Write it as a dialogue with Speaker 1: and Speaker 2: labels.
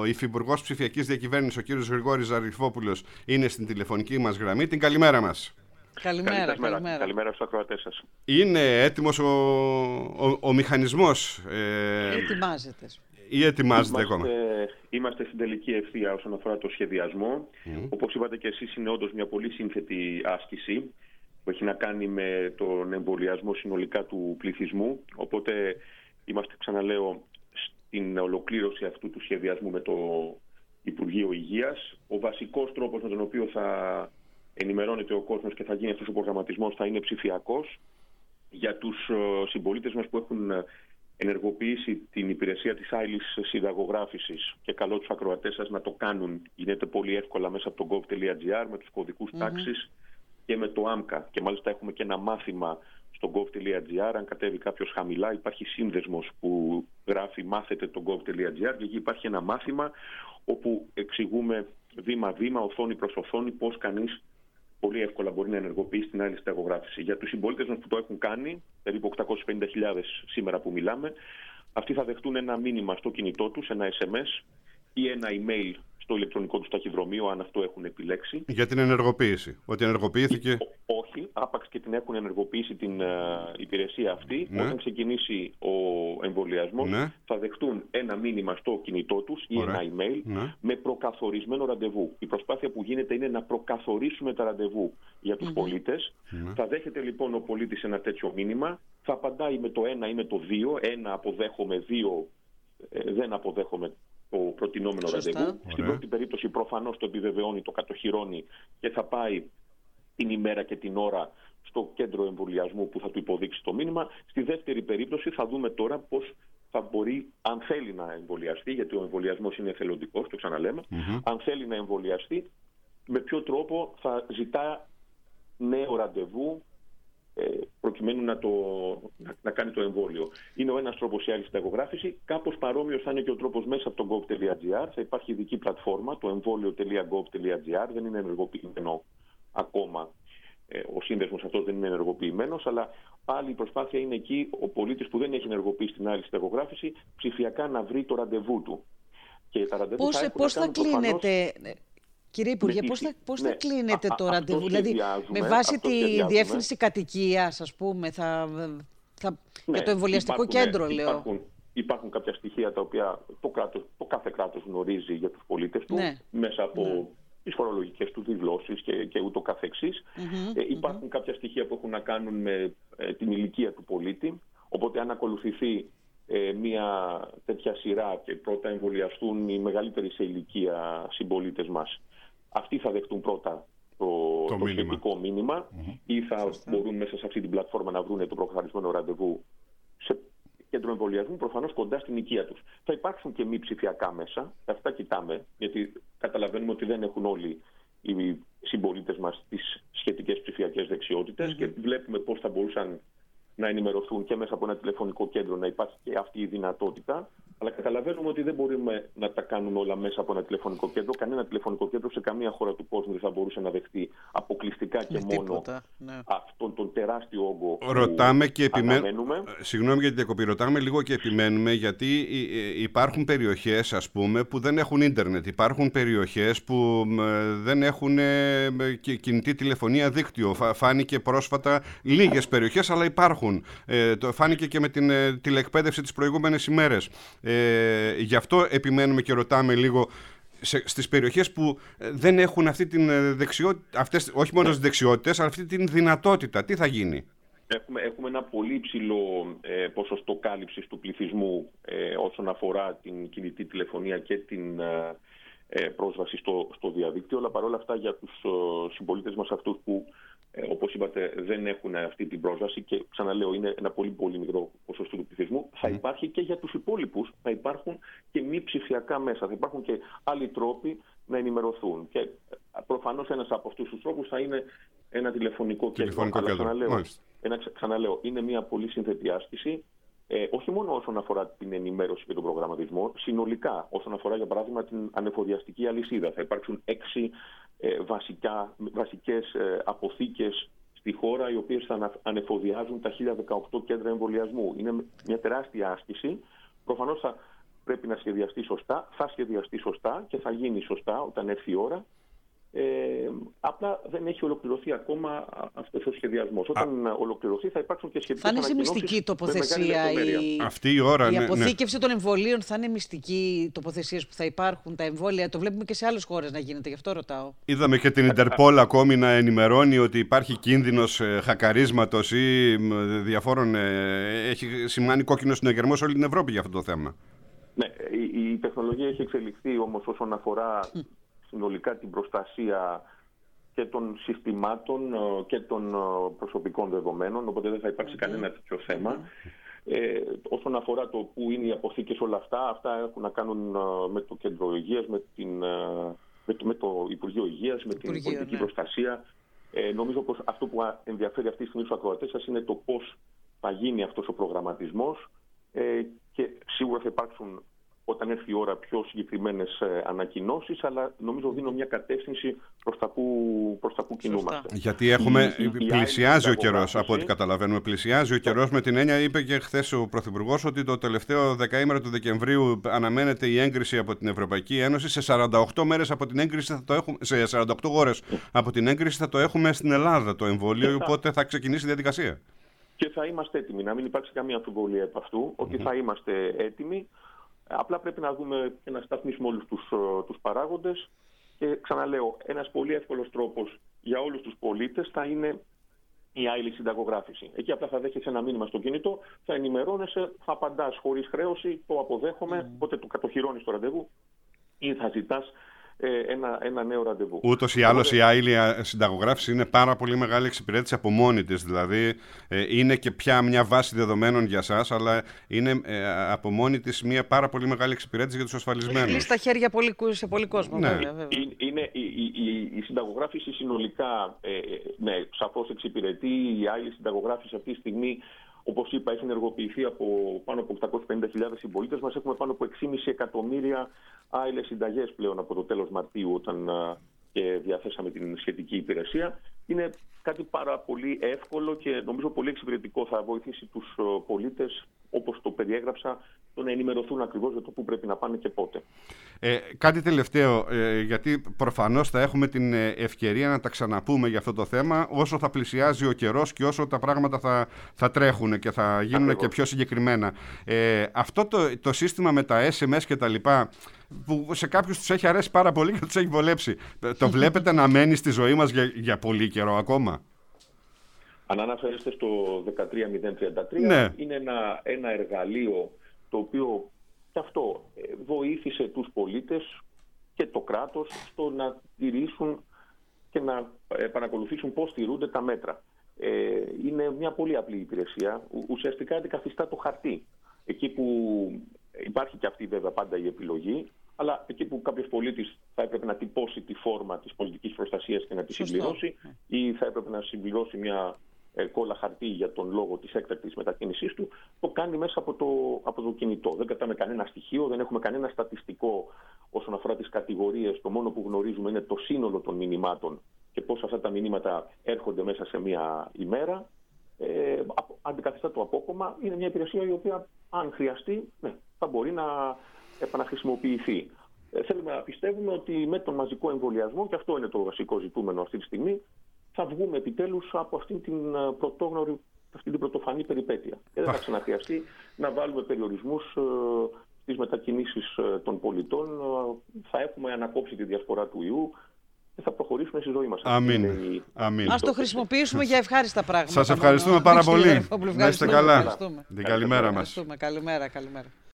Speaker 1: Υφυπουργός Ψηφιακής Διακυβέρνησης, ο κύριος Γρηγόρης Ζαριφόπουλος, είναι στην τηλεφωνική μας γραμμή. Την καλημέρα μας.
Speaker 2: Καλημέρα.
Speaker 3: Καλημέρα στους ακροατές σας.
Speaker 1: Είναι έτοιμος ο μηχανισμός?
Speaker 2: Ετοιμάζεται.
Speaker 1: Ή ετοιμάζεται ακόμα?
Speaker 3: Είμαστε στην τελική ευθεία όσον αφορά το σχεδιασμό. Όπως είπατε και εσείς, είναι όντως μια πολύ σύνθετη άσκηση που έχει να κάνει με τον εμβολιασμό συνολικά του πληθυσμού. Οπότε είμαστε, ξαναλέω, στην ολοκλήρωση αυτού του σχεδιασμού με το Υπουργείο Υγείας. Ο βασικός τρόπος με τον οποίο θα ενημερώνεται ο κόσμος και θα γίνει αυτός ο προγραμματισμός θα είναι ψηφιακός. Για τους συμπολίτες μας που έχουν ενεργοποιήσει την υπηρεσία της άειλης συνταγογράφησης, και καλώ τους ακροατές σας να το κάνουν, γίνεται πολύ εύκολα μέσα από το gov.gr με τους κωδικούς τάξης και με το ΆΜΚΑ. Και μάλιστα έχουμε και ένα μάθημα στο gov.gr. Αν κατέβει κάποιος χαμηλά, υπάρχει σύνδεσμος που γράφει «Μάθετε το gov.gr» και εκεί υπάρχει ένα μάθημα όπου εξηγούμε βήμα-βήμα, οθόνη προς οθόνη, πώς κανείς πολύ εύκολα μπορεί να ενεργοποιήσει την άειλη συνταγογράφηση. Για τους συμπολίτες μας που το έχουν κάνει, περίπου 850.000 σήμερα που μιλάμε, αυτοί θα δεχτούν ένα μήνυμα στο κινητό τους, ένα SMS ή ένα email στο ηλεκτρονικό τους ταχυδρομείο, αν αυτό έχουν επιλέξει.
Speaker 1: Για την ενεργοποίηση, ότι ενεργοποιήθηκε.
Speaker 3: Όχι, άπαξ και την έχουν ενεργοποιήσει την υπηρεσία αυτή, όταν ξεκινήσει ο εμβολιασμός, θα δεχτούν ένα μήνυμα στο κινητό τους ή ένα email με προκαθορισμένο ραντεβού. Η προσπάθεια που γίνεται είναι να προκαθορίσουμε τα ραντεβού για τους πολίτες. Θα δέχεται λοιπόν ο πολίτης ένα τέτοιο μήνυμα, θα απαντάει με το 1 ή με το 2, 1 αποδέχομαι, 2 δεν αποδέχομαι το προτινόμενο ραντεβού. Στην πρώτη περίπτωση προφανώς το επιβεβαιώνει, το κατοχυρώνει και θα πάει την ημέρα και την ώρα στο κέντρο εμβολιασμού που θα του υποδείξει το μήνυμα. Στη δεύτερη περίπτωση θα δούμε τώρα πώς θα μπορεί, αν θέλει να εμβολιαστεί, γιατί ο εμβολιασμός είναι εθελοντικός, το ξαναλέμε, αν θέλει να εμβολιαστεί, με ποιο τρόπο θα ζητά νέο ραντεβού προκειμένου να κάνει το εμβόλιο. Είναι ο ένας τρόπος η άειλη συνταγογράφηση. Κάπως παρόμοιος θα είναι και ο τρόπος μέσα από το gov.gr. Θα υπάρχει ειδική πλατφόρμα, το εμβόλιο.gov.gr. Δεν είναι ενεργοποιημένο ακόμα. Ο σύνδεσμος αυτός δεν είναι ενεργοποιημένος, αλλά πάλι η προσπάθεια είναι εκεί ο πολίτης που δεν έχει ενεργοποιήσει την άειλη συνταγογράφηση ψηφιακά να βρει το ραντεβού του. Και τα ραντεβού
Speaker 2: πώς θα κλείνεται... Κύριε Υπουργέ, πώς θα κλείνεται το ραντεβού, δηλαδή με βάση τη διεύθυνση κατοικίας, ας πούμε, για το εμβολιαστικό κέντρο, λέω.
Speaker 3: Υπάρχουν κάποια στοιχεία τα οποία το κάθε κράτος γνωρίζει για τους πολίτες του, μέσα από τις φορολογικές του δηλώσεις και ούτω καθεξής. Υπάρχουν κάποια στοιχεία που έχουν να κάνουν με την ηλικία του πολίτη, οπότε αν ακολουθηθεί μια τέτοια σειρά και πρώτα εμβολιαστούν οι μεγαλύτεροι σε ηλικία συμπολίτες μας, αυτοί θα δεχτούν πρώτα το σχετικό μήνυμα ή θα μπορούν μέσα σε αυτή την πλατφόρμα να βρουν το προκαθορισμένο ραντεβού σε κέντρο εμβολιασμού, προφανώς κοντά στην οικία τους. Θα υπάρξουν και μη ψηφιακά μέσα, αυτά κοιτάμε, γιατί καταλαβαίνουμε ότι δεν έχουν όλοι οι συμπολίτες μας τις σχετικές ψηφιακές δεξιότητες και βλέπουμε πώς θα μπορούσαν να ενημερωθούν και μέσα από ένα τηλεφωνικό κέντρο, να υπάρχει και αυτή η δυνατότητα. Αλλά καταλαβαίνουμε ότι δεν μπορούμε να τα κάνουμε όλα μέσα από ένα τηλεφωνικό κέντρο. Κανένα τηλεφωνικό κέντρο σε καμία χώρα του κόσμου δεν θα μπορούσε να δεχτεί αποκλειστικά και μόνο αυτόν τον τεράστιο όγκο
Speaker 1: ρωτάμε
Speaker 3: που αναμένουμε.
Speaker 1: Συγγνώμη για την διακοπή. Ρωτάμε λίγο και επιμένουμε, γιατί υπάρχουν περιοχές, ας πούμε, που δεν έχουν ίντερνετ. Υπάρχουν περιοχές που δεν έχουν κινητή τηλεφωνία δίκτυο. Φάνηκε πρόσφατα λίγες περιοχές, αλλά υπάρχουν. Το φάνηκε και με την τηλεεκπαίδευση τις προηγούμενες ημέρες. Γι' αυτό επιμένουμε και ρωτάμε λίγο στις περιοχές που δεν έχουν αυτή την δεξιότητα, όχι μόνο τις δεξιότητες, αλλά αυτή την δυνατότητα. Τι θα γίνει?
Speaker 3: Έχουμε ένα πολύ υψηλό ποσοστό κάλυψης του πληθυσμού όσον αφορά την κινητή τηλεφωνία και την πρόσβαση στο διαδίκτυο, αλλά παρόλα αυτά για τους συμπολίτες μας αυτούς που, όπως είπατε, δεν έχουν αυτή την πρόσβαση, και ξαναλέω είναι ένα πολύ πολύ μικρό ποσοστό του πληθυσμού, θα υπάρχει και για τους υπόλοιπους, θα υπάρχουν και μη ψηφιακά μέσα, θα υπάρχουν και άλλοι τρόποι να ενημερωθούν. Και προφανώς ένας από αυτούς τους τρόπους θα είναι ένα τηλεφωνικό κέντρο. Αλλά ξαναλέω, είναι μια πολύ σύνθετη άσκηση. Όχι μόνο όσον αφορά την ενημέρωση και τον προγραμματισμό, συνολικά όσον αφορά για παράδειγμα την ανεφοδιαστική αλυσίδα. Θα υπάρξουν 6 βασικές αποθήκες στη χώρα, οι οποίες θα ανεφοδιάζουν τα 1018 κέντρα εμβολιασμού. Είναι μια τεράστια άσκηση. Προφανώς πρέπει να σχεδιαστεί σωστά, θα σχεδιαστεί σωστά και θα γίνει σωστά όταν έρθει η ώρα. Απλά δεν έχει ολοκληρωθεί ακόμα αυτός ο σχεδιασμός. Όταν ολοκληρωθεί θα υπάρξουν και σχετικές ανακοινώσεις.
Speaker 2: Θα είναι σε μυστική τοποθεσία
Speaker 1: αυτή η ώρα,
Speaker 2: η αποθήκευση των εμβολίων, θα είναι μυστική τοποθεσίες που θα υπάρχουν, τα εμβόλια. Το βλέπουμε και σε άλλες χώρες να γίνεται, γι' αυτό ρωτάω.
Speaker 1: Είδαμε και την Ιντερπόλ ακόμη να ενημερώνει ότι υπάρχει κίνδυνος χακαρίσματος ή διαφόρων. Έχει σημάνει κόκκινο συναγερμό σε όλη την Ευρώπη για αυτό το θέμα.
Speaker 3: Ναι, η τεχνολογία έχει εξελιχθεί όμως όσον αφορά συνολικά την προστασία και των συστημάτων και των προσωπικών δεδομένων, οπότε δεν θα υπάρξει κανένα τέτοιο θέμα. Όσον αφορά το που είναι οι αποθήκες όλα αυτά έχουν να κάνουν με το Κέντρο Υγείας, με το Υπουργείο Υγείας, με την πολιτική προστασία. Νομίζω πως αυτό που ενδιαφέρει αυτή τη στιγμή στους ακροατές σας είναι το πώς θα γίνει αυτός ο προγραμματισμός και σίγουρα θα υπάρξουν όταν έρθει η ώρα πιο συγκεκριμένες ανακοινώσεις, αλλά νομίζω δίνω μια κατεύθυνση προς τα που κινούμαστε.
Speaker 1: Γιατί πλησιάζει ο καιρός, από ό,τι καταλαβαίνουμε. Πλησιάζει ο καιρός με την έννοια, είπε και χθες ο Πρωθυπουργός, ότι το τελευταίο δεκαήμερο του Δεκεμβρίου αναμένεται η έγκριση από την Ευρωπαϊκή Ένωση. Σε 48 μέρες από την έγκριση θα το έχουμε, σε 48 ώρες από την έγκριση θα το έχουμε στην Ελλάδα το εμβόλιο, οπότε θα ξεκινήσει η διαδικασία.
Speaker 3: Και θα είμαστε έτοιμοι, να μην υπάρξει καμία αμφιβολία από αυτού, ότι θα είμαστε έτοιμοι. Απλά πρέπει να δούμε και να σταθμίσουμε όλους τους παράγοντες και ξαναλέω, ένας πολύ εύκολος τρόπος για όλους τους πολίτες θα είναι η άειλη συνταγογράφηση. Εκεί απλά θα δέχεσαι ένα μήνυμα στο κινητό, θα ενημερώνεσαι, θα απαντάς χωρίς χρέωση, το αποδέχομαι, οπότε το κατοχυρώνεις το ραντεβού ή θα ζητάς ένα νέο ραντεβού.
Speaker 1: Ούτως ή άλλως η άειλη συνταγογράφηση είναι πάρα πολύ μεγάλη εξυπηρέτηση από μόνη της. Δηλαδή είναι και πια μια βάση δεδομένων για σας, αλλά είναι από μόνη της μια πάρα πολύ μεγάλη εξυπηρέτηση για τους ασφαλισμένους.
Speaker 2: Είναι στα χέρια σε πολύ κόσμο.
Speaker 1: Ναι.
Speaker 2: Βέβαια.
Speaker 3: Η συνταγογράφηση συνολικά σαφώς εξυπηρετεί. Η άειλη συνταγογράφηση αυτή τη στιγμή, όπως είπα, έχει ενεργοποιηθεί από πάνω από 850.000 συμπολίτες μας. Έχουμε πάνω από 6,5 εκατομμύρια άειλες συνταγές πλέον από το τέλος Μαρτίου, όταν και διαθέσαμε την σχετική υπηρεσία. Είναι κάτι πάρα πολύ εύκολο και νομίζω πολύ εξυπηρετικό. Θα βοηθήσει τους πολίτες, όπως το περιέγραψα, το να ενημερωθούν ακριβώς για το πού πρέπει να πάνε και πότε.
Speaker 1: Κάτι τελευταίο, γιατί προφανώς θα έχουμε την ευκαιρία να τα ξαναπούμε για αυτό το θέμα όσο θα πλησιάζει ο καιρός και όσο τα πράγματα θα τρέχουν και θα γίνουν και πιο συγκεκριμένα. Αυτό το σύστημα με τα SMS και τα λοιπά, που σε κάποιους τους έχει αρέσει πάρα πολύ και τους έχει βολέψει, το βλέπετε να μένει στη ζωή μας για πολύ καιρό ακόμα?
Speaker 3: Αν αναφέρεστε στο 13033,
Speaker 1: ναι,
Speaker 3: είναι ένα εργαλείο το οποίο και αυτό βοήθησε τους πολίτες και το κράτος στο να τηρήσουν και να παρακολουθήσουν πώς τηρούνται τα μέτρα. Είναι μια πολύ απλή υπηρεσία. Ουσιαστικά αντικαθιστά το χαρτί. Εκεί που υπάρχει και αυτή βέβαια πάντα η επιλογή, αλλά εκεί που κάποιος πολίτης θα έπρεπε να τυπώσει τη φόρμα της πολιτικής προστασίας και να τη συμπληρώσει, ή θα έπρεπε να συμπληρώσει μια κόλλα χαρτί για τον λόγο της έκτακτης μετακίνησής του, το κάνει μέσα από το κινητό. Δεν κρατάμε κανένα στοιχείο, δεν έχουμε κανένα στατιστικό όσον αφορά τις κατηγορίες. Το μόνο που γνωρίζουμε είναι το σύνολο των μηνυμάτων και πώς αυτά τα μηνύματα έρχονται μέσα σε μία ημέρα. Αντικαθιστά το απόκομμα. Είναι μια υπηρεσία η οποία, αν χρειαστεί, θα μπορεί να επαναχρησιμοποιηθεί. Θέλουμε να πιστεύουμε ότι με τον μαζικό εμβολιασμό, και αυτό είναι το βασικό ζητούμενο αυτή τη στιγμή, θα βγούμε επιτέλους από αυτήν την πρωτοφανή περιπέτεια. Δεν θα ξαναχρειαστεί να βάλουμε περιορισμούς στις μετακινήσεις των πολιτών. Θα έχουμε ανακόψει τη διασπορά του ιού και θα προχωρήσουμε στη ζωή μας.
Speaker 1: Αμήν.
Speaker 2: Ας το χρησιμοποιήσουμε για ευχάριστα πράγματα.
Speaker 1: Σας ευχαριστούμε πάρα πολύ. Να είστε καλά. Την καλημέρα μας.
Speaker 2: Καλημέρα.